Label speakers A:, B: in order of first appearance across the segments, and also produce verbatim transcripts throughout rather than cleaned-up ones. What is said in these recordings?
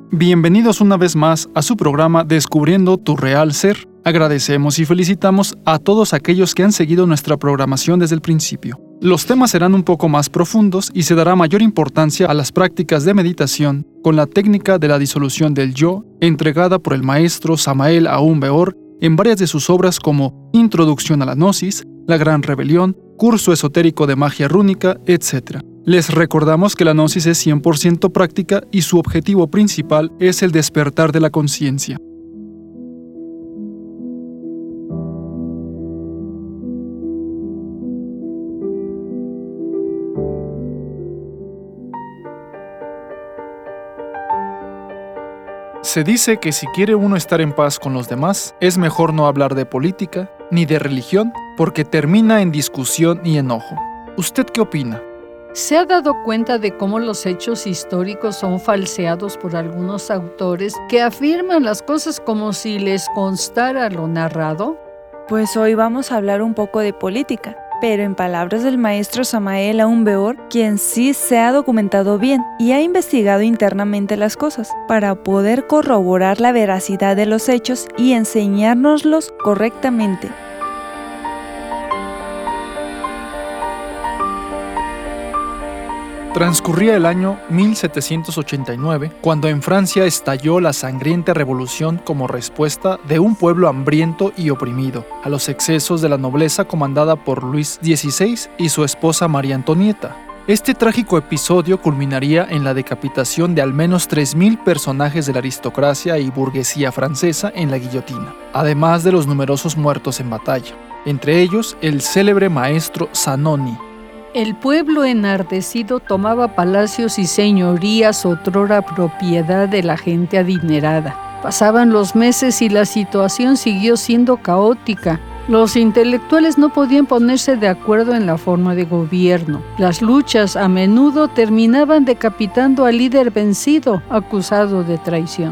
A: Bienvenidos una vez más a su programa Descubriendo tu Real Ser. Agradecemos y felicitamos a todos aquellos que han seguido nuestra programación desde el principio. Los temas serán un poco más profundos y se dará mayor importancia a las prácticas de meditación con la técnica de la disolución del yo, entregada por el maestro Samael Aún Weor en varias de sus obras como Introducción a la Gnosis, La Gran Rebelión, Curso Esotérico de Magia Rúnica, etcétera. Les recordamos que la Gnosis es cien por ciento práctica y su objetivo principal es el despertar de la conciencia. Se dice que si quiere uno estar en paz con los demás, es mejor no hablar de política ni de religión, porque termina en discusión y enojo. ¿Usted qué opina?
B: ¿Se ha dado cuenta de cómo los hechos históricos son falseados por algunos autores que afirman las cosas como si les constara lo narrado?
C: Pues hoy vamos a hablar un poco de política, pero en palabras del maestro Samael Aún Weor, quien sí se ha documentado bien y ha investigado internamente las cosas para poder corroborar la veracidad de los hechos y enseñárnoslos correctamente.
A: Transcurría el año mil setecientos ochenta y nueve, cuando en Francia estalló la sangrienta revolución como respuesta de un pueblo hambriento y oprimido a los excesos de la nobleza comandada por Luis dieciséis y su esposa María Antonieta. Este trágico episodio culminaría en la decapitación de al menos tres mil personajes de la aristocracia y burguesía francesa en la guillotina, además de los numerosos muertos en batalla, entre ellos el célebre maestro Zanoni.
B: El pueblo enardecido tomaba palacios y señorías otrora propiedad de la gente adinerada. Pasaban los meses y la situación siguió siendo caótica. Los intelectuales no podían ponerse de acuerdo en la forma de gobierno. Las luchas a menudo terminaban decapitando al líder vencido, acusado de traición.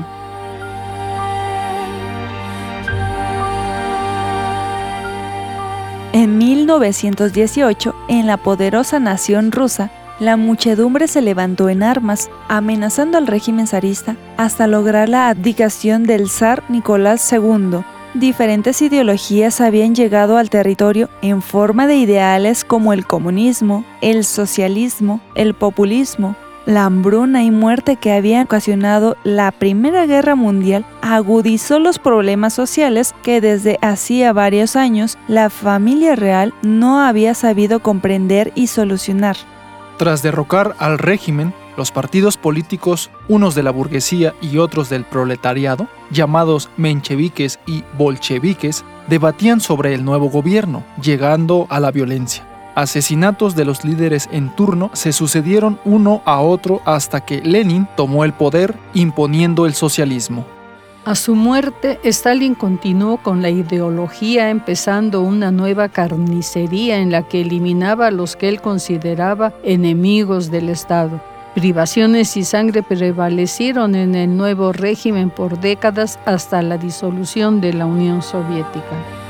C: En mil novecientos dieciocho, en la poderosa nación rusa, la muchedumbre se levantó en armas, amenazando al régimen zarista hasta lograr la abdicación del zar Nicolás segundo. Diferentes ideologías habían llegado al territorio en forma de ideales como el comunismo, el socialismo, el populismo. La hambruna y muerte que había ocasionado la Primera Guerra Mundial agudizó los problemas sociales que desde hacía varios años la familia real no había sabido comprender y solucionar.
A: Tras derrocar al régimen, los partidos políticos, unos de la burguesía y otros del proletariado, llamados mencheviques y bolcheviques, debatían sobre el nuevo gobierno, llegando a la violencia. Asesinatos de los líderes en turno se sucedieron uno a otro hasta que Lenin tomó el poder imponiendo el socialismo.
B: A su muerte, Stalin continuó con la ideología, empezando una nueva carnicería en la que eliminaba a los que él consideraba enemigos del Estado. Privaciones y sangre prevalecieron en el nuevo régimen por décadas hasta la disolución de la Unión Soviética.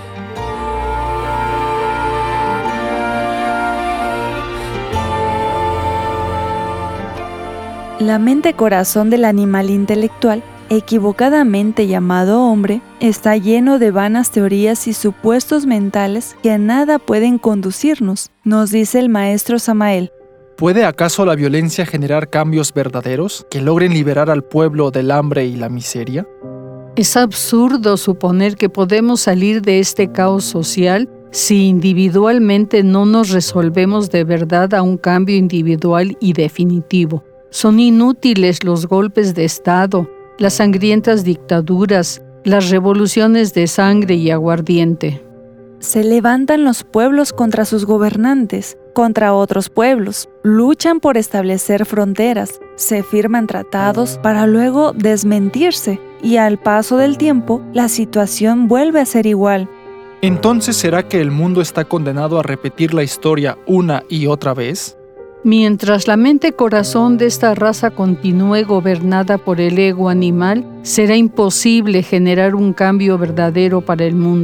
C: La mente-corazón del animal intelectual, equivocadamente llamado hombre, está lleno de vanas teorías y supuestos mentales que a nada pueden conducirnos, nos dice el maestro Samael.
A: ¿Puede acaso la violencia generar cambios verdaderos que logren liberar al pueblo del hambre y la miseria?
B: Es absurdo suponer que podemos salir de este caos social si individualmente no nos resolvemos de verdad a un cambio individual y definitivo. Son inútiles los golpes de Estado, las sangrientas dictaduras, las revoluciones de sangre y aguardiente.
C: Se levantan los pueblos contra sus gobernantes, contra otros pueblos, luchan por establecer fronteras, se firman tratados para luego desmentirse, y al paso del tiempo, la situación vuelve a ser igual.
A: ¿Entonces será que el mundo está condenado a repetir la historia una y otra vez?
B: Mientras la mente-corazón de esta raza continúe gobernada por el ego animal, será imposible generar un cambio verdadero para el mundo.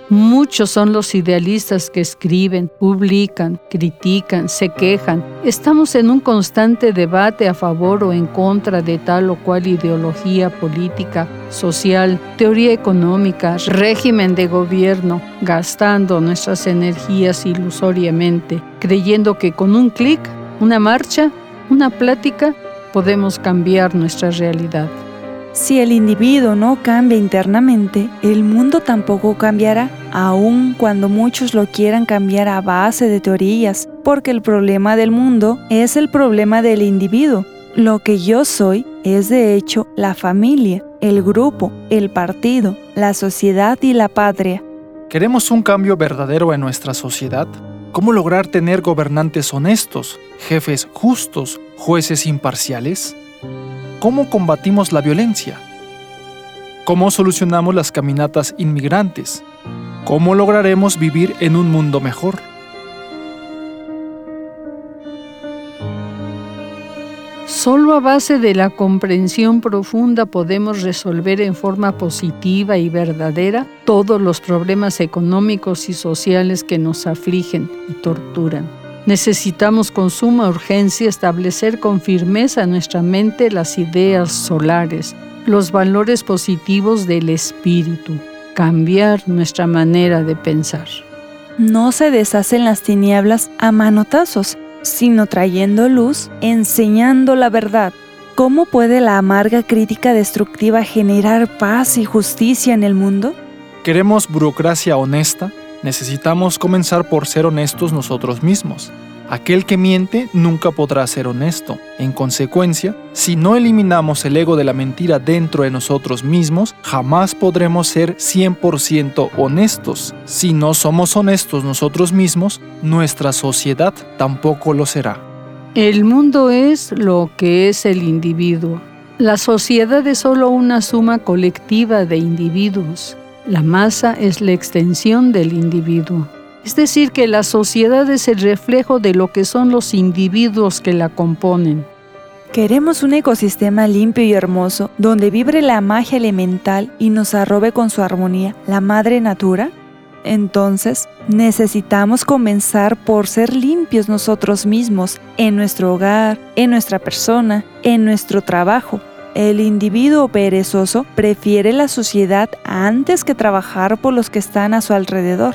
B: Muchos son los idealistas que escriben, publican, critican, se quejan. Estamos en un constante debate a favor o en contra de tal o cual ideología política, social, teoría económica, régimen de gobierno, gastando nuestras energías ilusoriamente, creyendo que con un clic, una marcha, una plática, podemos cambiar nuestra realidad.
C: Si el individuo no cambia internamente, el mundo tampoco cambiará, aun cuando muchos lo quieran cambiar a base de teorías, porque el problema del mundo es el problema del individuo. Lo que yo soy es de hecho la familia, el grupo, el partido, la sociedad y la patria.
A: ¿Queremos un cambio verdadero en nuestra sociedad? ¿Cómo lograr tener gobernantes honestos, jefes justos, jueces imparciales? ¿Cómo combatimos la violencia? ¿Cómo solucionamos las caminatas inmigrantes? ¿Cómo lograremos vivir en un mundo mejor?
B: Solo a base de la comprensión profunda podemos resolver en forma positiva y verdadera todos los problemas económicos y sociales que nos afligen y torturan. Necesitamos con suma urgencia establecer con firmeza en nuestra mente las ideas solares, los valores positivos del espíritu, cambiar nuestra manera de pensar.
C: No se deshacen las tinieblas a manotazos, sino trayendo luz, enseñando la verdad. ¿Cómo puede la amarga crítica destructiva generar paz y justicia en el mundo?
A: ¿Queremos burocracia honesta? Necesitamos comenzar por ser honestos nosotros mismos. Aquel que miente nunca podrá ser honesto. En consecuencia, si no eliminamos el ego de la mentira dentro de nosotros mismos, jamás podremos ser cien por ciento honestos. Si no somos honestos nosotros mismos, nuestra sociedad tampoco lo será.
B: El mundo es lo que es el individuo. La sociedad es solo una suma colectiva de individuos. La masa es la extensión del individuo. Es decir, que la sociedad es el reflejo de lo que son los individuos que la componen.
C: ¿Queremos un ecosistema limpio y hermoso, donde vibre la magia elemental y nos arrobe con su armonía la madre natura? Entonces, necesitamos comenzar por ser limpios nosotros mismos, en nuestro hogar, en nuestra persona, en nuestro trabajo. El individuo perezoso prefiere la suciedad antes que trabajar por los que están a su alrededor.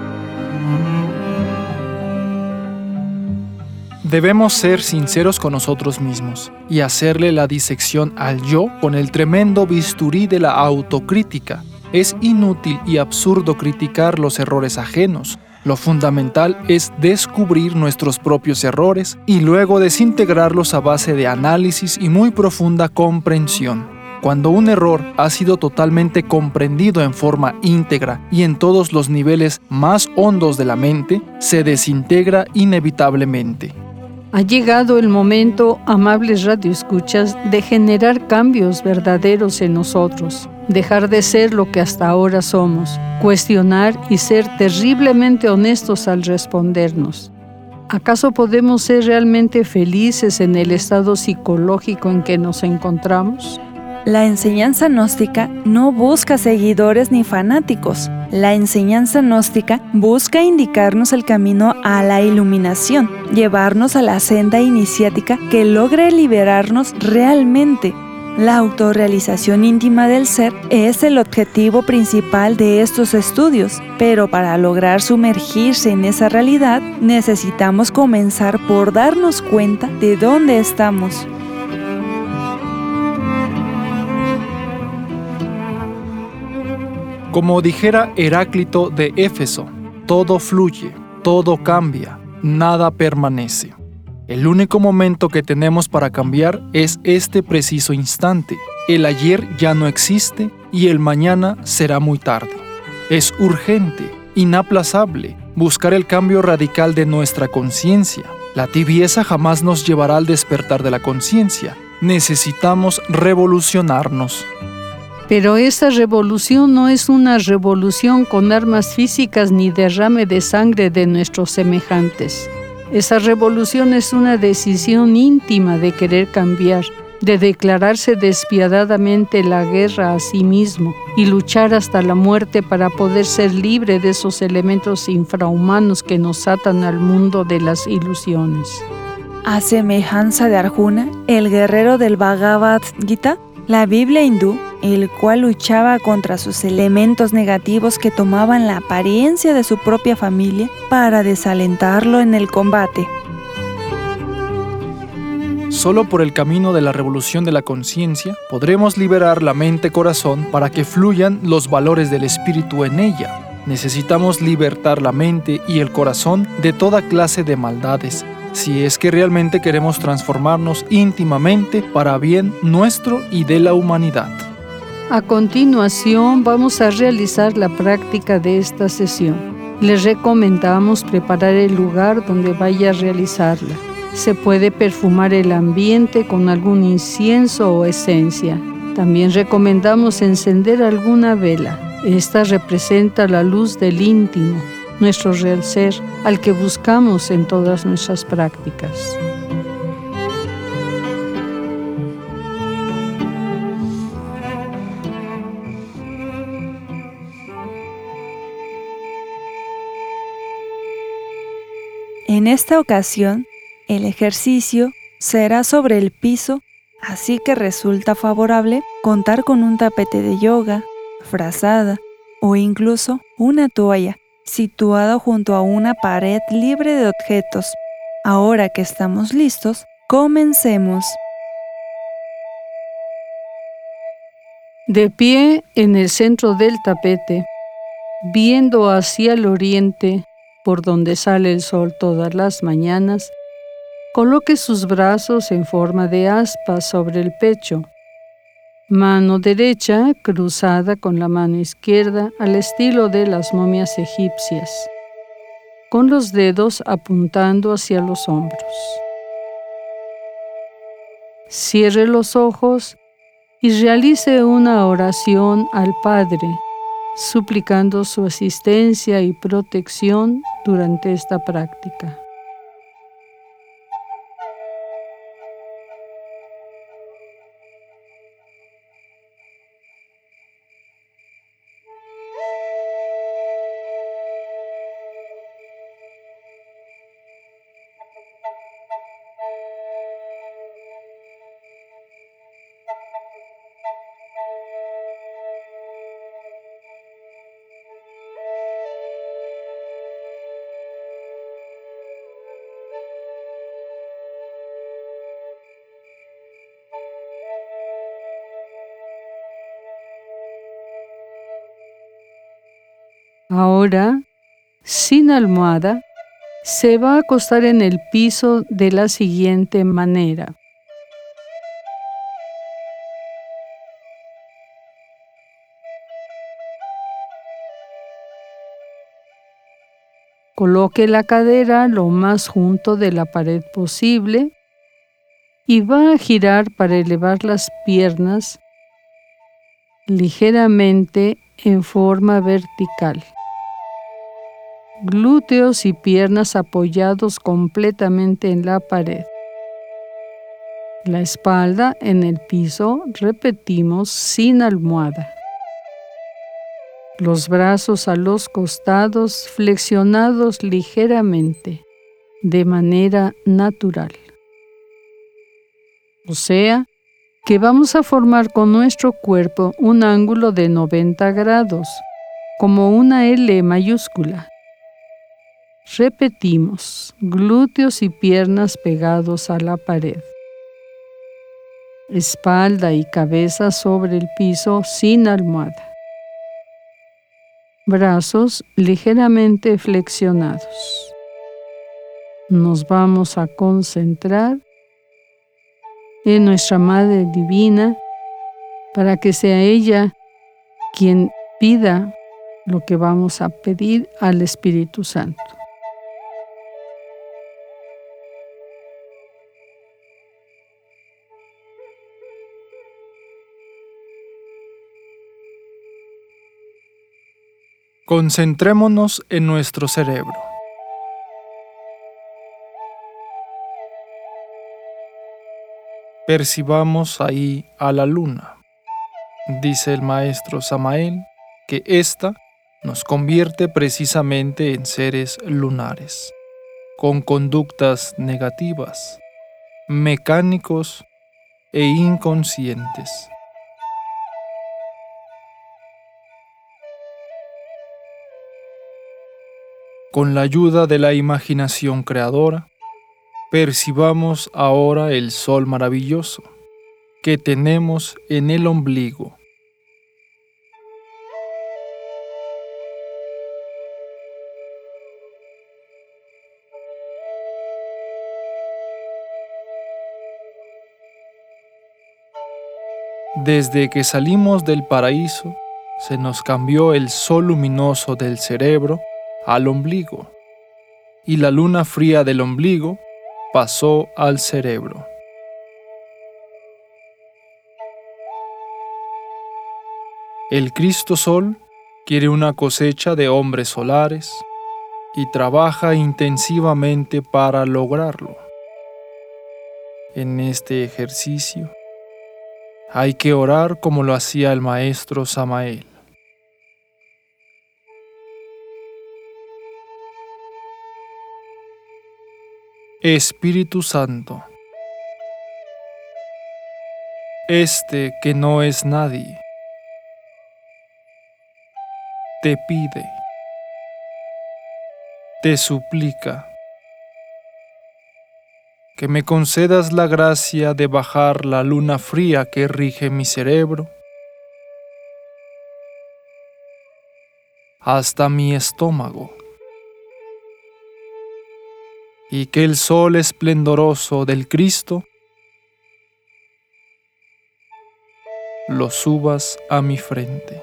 A: Debemos ser sinceros con nosotros mismos y hacerle la disección al yo con el tremendo bisturí de la autocrítica. Es inútil y absurdo criticar los errores ajenos. Lo fundamental es descubrir nuestros propios errores y luego desintegrarlos a base de análisis y muy profunda comprensión. Cuando un error ha sido totalmente comprendido en forma íntegra y en todos los niveles más hondos de la mente, se desintegra inevitablemente.
B: Ha llegado el momento, amables radioescuchas, de generar cambios verdaderos en nosotros, dejar de ser lo que hasta ahora somos, cuestionar y ser terriblemente honestos al respondernos. ¿Acaso podemos ser realmente felices en el estado psicológico en que nos encontramos?
C: La enseñanza gnóstica no busca seguidores ni fanáticos. La enseñanza gnóstica busca indicarnos el camino a la iluminación, llevarnos a la senda iniciática que logre liberarnos realmente. La autorrealización íntima del ser es el objetivo principal de estos estudios, pero para lograr sumergirse en esa realidad, necesitamos comenzar por darnos cuenta de dónde estamos.
A: Como dijera Heráclito de Éfeso, todo fluye, todo cambia, nada permanece. El único momento que tenemos para cambiar es este preciso instante. El ayer ya no existe y el mañana será muy tarde. Es urgente, inaplazable, buscar el cambio radical de nuestra conciencia. La tibieza jamás nos llevará al despertar de la conciencia. Necesitamos revolucionarnos.
B: Pero esa revolución no es una revolución con armas físicas ni derrame de sangre de nuestros semejantes. Esa revolución es una decisión íntima de querer cambiar, de declararse despiadadamente la guerra a sí mismo y luchar hasta la muerte para poder ser libre de esos elementos infrahumanos que nos atan al mundo de las ilusiones.
C: A semejanza de Arjuna, el guerrero del Bhagavad Gita, la Biblia hindú, el cual luchaba contra sus elementos negativos que tomaban la apariencia de su propia familia para desalentarlo en el combate.
A: Solo por el camino de la revolución de la conciencia podremos liberar la mente-corazón para que fluyan los valores del espíritu en ella. Necesitamos libertar la mente y el corazón de toda clase de maldades, si es que realmente queremos transformarnos íntimamente para bien nuestro y de la humanidad.
B: A continuación vamos a realizar la práctica de esta sesión. Les recomendamos preparar el lugar donde vaya a realizarla. Se puede perfumar el ambiente con algún incienso o esencia. También recomendamos encender alguna vela. Esta representa la luz del íntimo, nuestro real ser, al que buscamos en todas nuestras prácticas.
C: En esta ocasión, el ejercicio será sobre el piso, así que resulta favorable contar con un tapete de yoga, frazada o incluso una toalla situada junto a una pared libre de objetos. Ahora que estamos listos, comencemos.
B: De pie en el centro del tapete, viendo hacia el oriente, por donde sale el sol todas las mañanas, coloque sus brazos en forma de aspa sobre el pecho. Mano derecha cruzada con la mano izquierda al estilo de las momias egipcias, con los dedos apuntando hacia los hombros. Cierre los ojos y realice una oración al Padre, suplicando su asistencia y protección durante esta práctica. Ahora, sin almohada, se va a acostar en el piso de la siguiente manera. Coloque la cadera lo más junto de la pared posible y va a girar para elevar las piernas ligeramente en forma vertical. Glúteos y piernas apoyados completamente en la pared. La espalda en el piso, repetimos, sin almohada. Los brazos a los costados flexionados ligeramente, de manera natural. O sea, que vamos a formar con nuestro cuerpo un ángulo de noventa grados, como una L mayúscula. Repetimos, glúteos y piernas pegados a la pared. Espalda y cabeza sobre el piso sin almohada. Brazos ligeramente flexionados. Nos vamos a concentrar en nuestra Madre Divina para que sea ella quien pida lo que vamos a pedir al Espíritu Santo.
A: Concentrémonos en nuestro cerebro. Percibamos ahí a la luna. Dice el maestro Samael que ésta nos convierte precisamente en seres lunares, con conductas negativas, mecánicos e inconscientes. Con la ayuda de la imaginación creadora, percibamos ahora el sol maravilloso que tenemos en el ombligo. Desde que salimos del paraíso, se nos cambió el sol luminoso del cerebro al ombligo, y la luna fría del ombligo pasó al cerebro. El Cristo Sol quiere una cosecha de hombres solares y trabaja intensivamente para lograrlo. En este ejercicio, hay que orar como lo hacía el maestro Samael. Espíritu Santo, este que no es nadie, te pide, te suplica, que me concedas la gracia de bajar la luna fría que rige mi cerebro hasta mi estómago, y que el sol esplendoroso del Cristo lo subas a mi frente.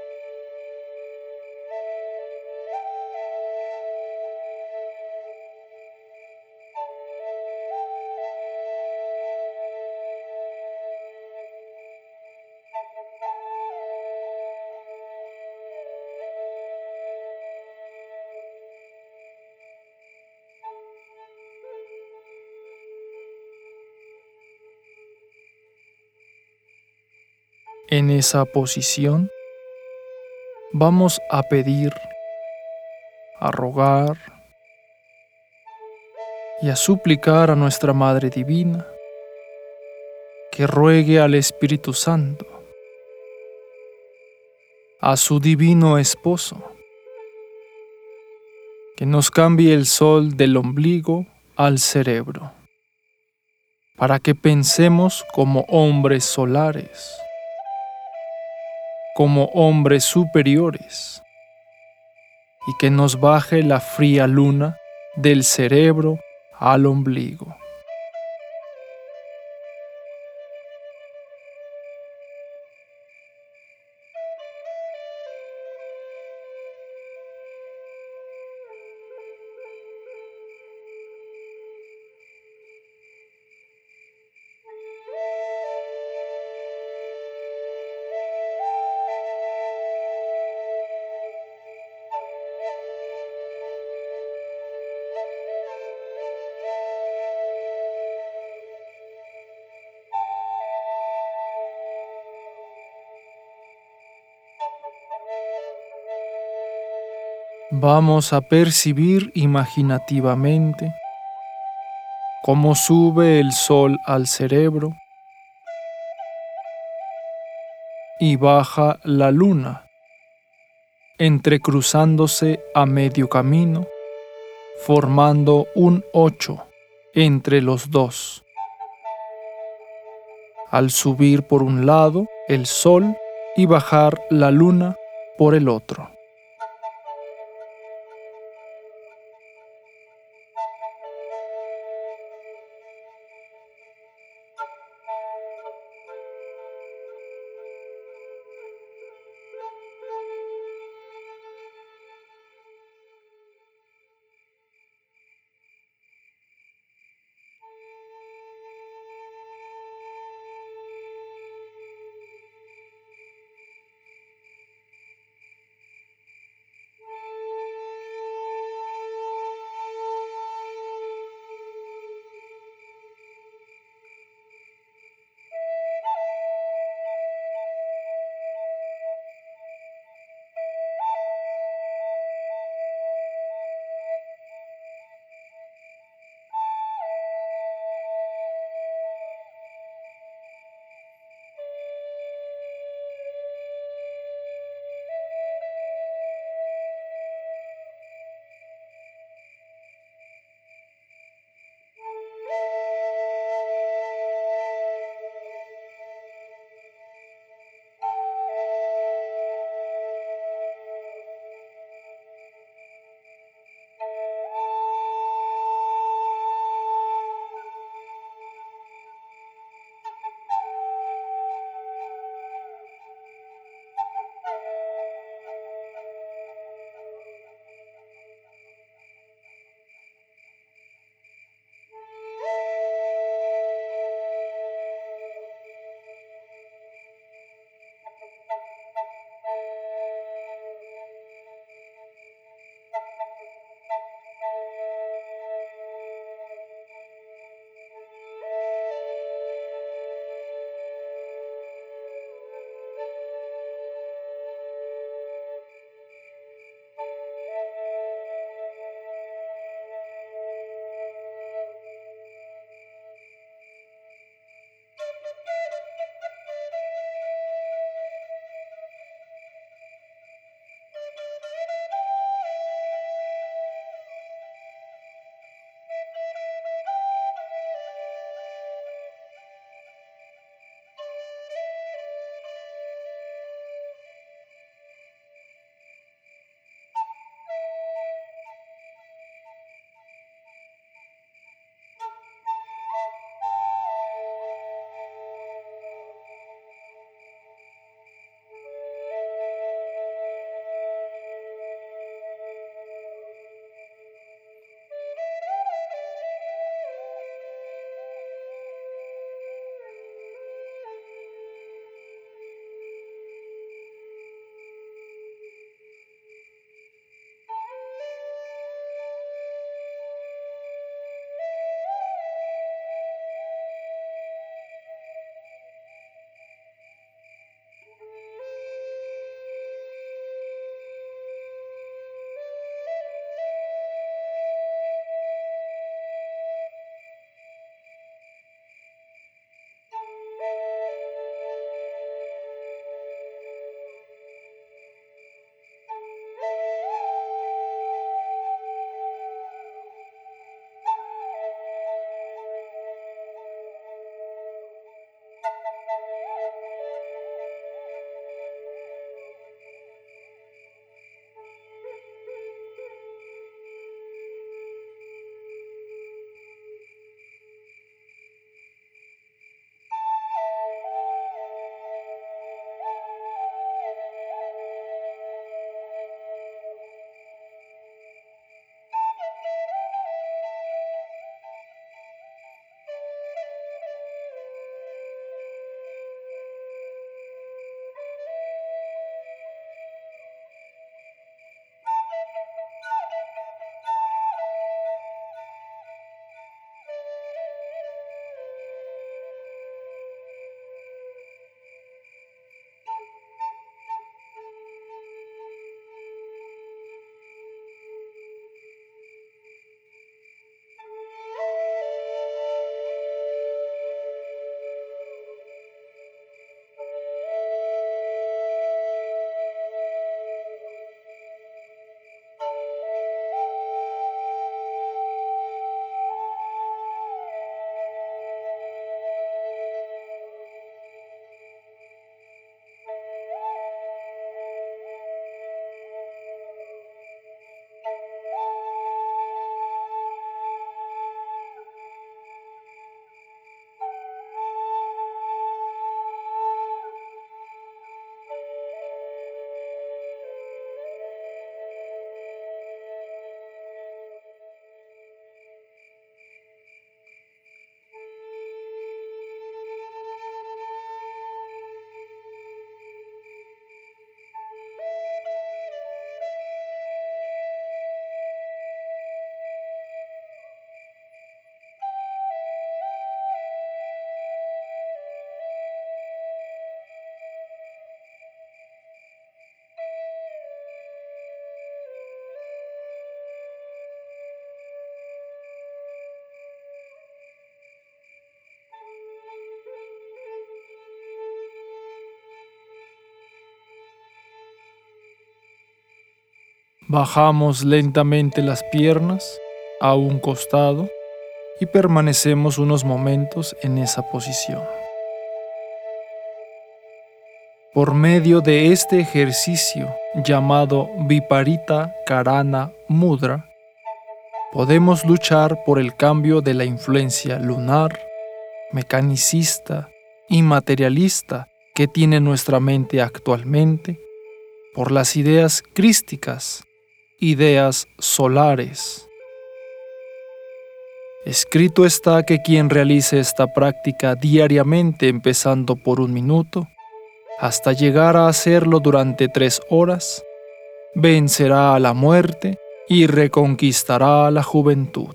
A: En esa posición, vamos a pedir, a rogar y a suplicar a nuestra Madre Divina que ruegue al Espíritu Santo, a su divino esposo, que nos cambie el sol del ombligo al cerebro, para que pensemos como hombres solares, como hombres superiores, y que nos baje la fría luna del cerebro al ombligo. Vamos a percibir imaginativamente cómo sube el sol al cerebro y baja la luna, entrecruzándose a medio camino, formando un ocho entre los dos. Al subir por un lado el sol y bajar la luna por el otro. Bajamos lentamente las piernas a un costado y permanecemos unos momentos en esa posición. Por medio de este ejercicio llamado Viparita Karana Mudra, podemos luchar por el cambio de la influencia lunar, mecanicista y materialista que tiene nuestra mente actualmente, por las ideas crísticas, ideas solares. Escrito está que quien realice esta práctica diariamente, empezando por un minuto, hasta llegar a hacerlo durante tres horas, vencerá a la muerte y reconquistará la juventud.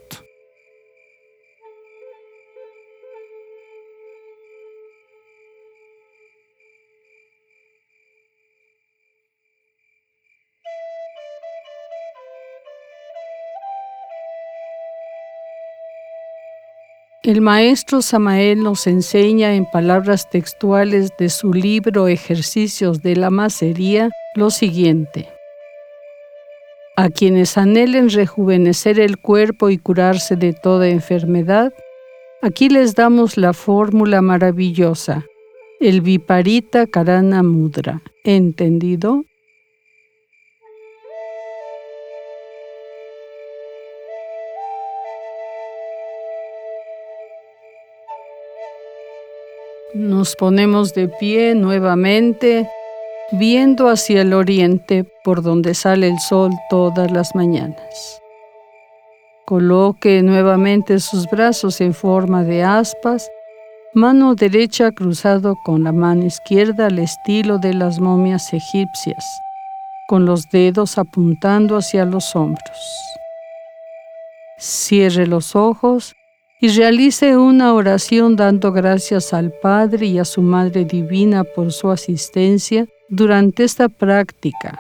B: El maestro Samael nos enseña en palabras textuales de su libro Ejercicios de la Macería lo siguiente: a quienes anhelen rejuvenecer el cuerpo y curarse de toda enfermedad, aquí les damos la fórmula maravillosa, el Viparita Karana Mudra. ¿Entendido? Nos ponemos de pie nuevamente, viendo hacia el oriente por donde sale el sol todas las mañanas. Coloque nuevamente sus brazos en forma de aspas, mano derecha cruzado con la mano izquierda al estilo de las momias egipcias, con los dedos apuntando hacia los hombros. Cierre los ojos y realice una oración dando gracias al Padre y a su Madre Divina por su asistencia durante esta práctica.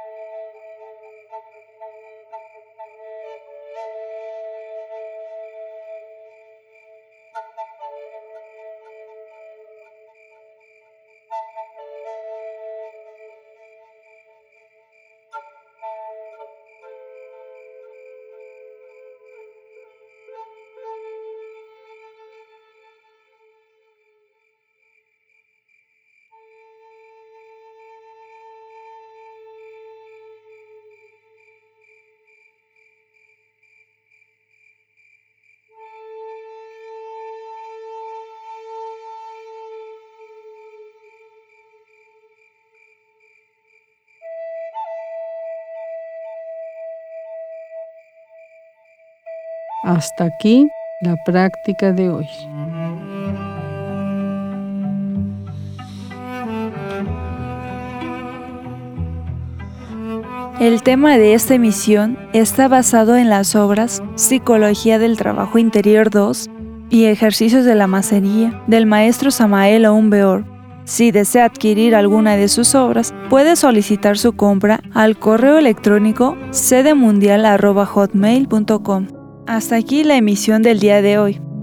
B: Hasta aquí la práctica de hoy.
C: El tema de esta emisión está basado en las obras Psicología del Trabajo Interior dos y Ejercicios de la Macería del maestro Samael Aun Weor. Si desea adquirir alguna de sus obras, puede solicitar su compra al correo electrónico sedemundial arroba hotmail punto com. Hasta aquí la emisión del día de hoy.